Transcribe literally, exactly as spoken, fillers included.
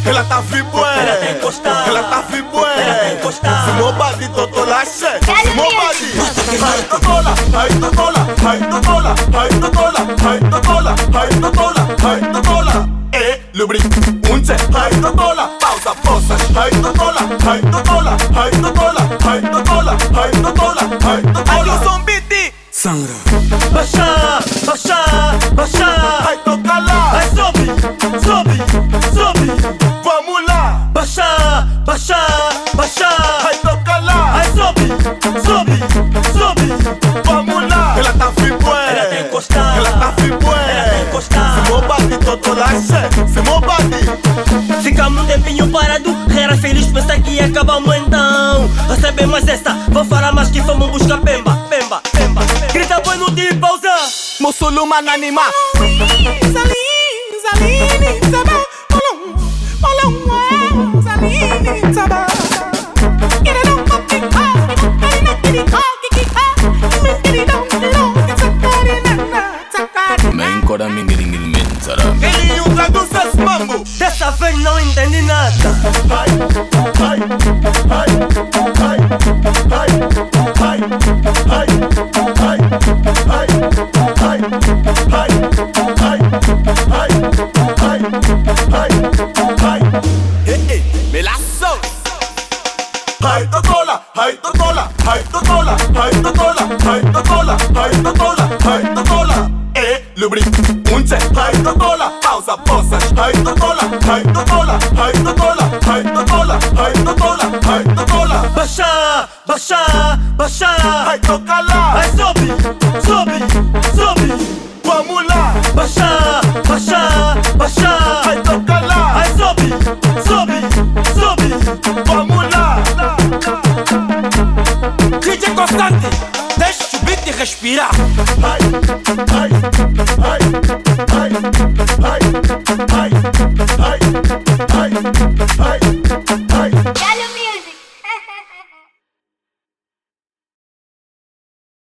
ela tá vibué, ela tá encostada, ela tá vibué, ela tá encostada. Se meu body tô lá cheio, meu body. Ai totola, ai totola, ai totola, ai totola, ai totola, ai totola, ai totola. Eh, lubricante, ai totola, pausa poças, ai totola, ai totola, ai totola, ai totola, ai totola, ai totola. Alisson Beat, sangra. Baixa, baixa, baixa. Ai toca lá, ai sobe, sobe, sobe. Vamos lá, baixa, baixa, baixa. Ai toca lá, ai sobe, sobe, sobe. Vamos lá, ela tá vibué, ela tá encostada, ela tá vibué, ela tá encostada. Se meu body tô lá cheio, se meu body. Ficamos um tempinho parado, era feliz, pensa que ia acabar então. Recebe mais essa, vou falar mais que fomos buscar pemba, pemba, pemba. Grita boi no de pausa, Mussuluma anima. Mencora mingiringil menzara. Ele traduz esse mambo. Dessa vez não entendi nada. Ai, ai, ai, ai, ai, ai, ai, ai, ai, ai, ai, ai, ai, ai, ai, ai. Eh, eh, me la sos. Ai totola, ai totola, ai totola, ai totola, ai totola, ai totola, ai totola. Eh, lubricante, ai totola, pausa poças, ai totola, ai totola, ai totola, ai totola, ai totola, ai totola. Baixa, baixa, baixa. Ai toca lá, ai sobe, sobe, sobe. Vamos lá, baixa, baixa, baixa. Ai toca lá, ai sobe, sobe, sobe. Vamos lá. D J Constante, deixa o beat respirar. Ai, ai, ai, ai, ai, ai, ai, ai.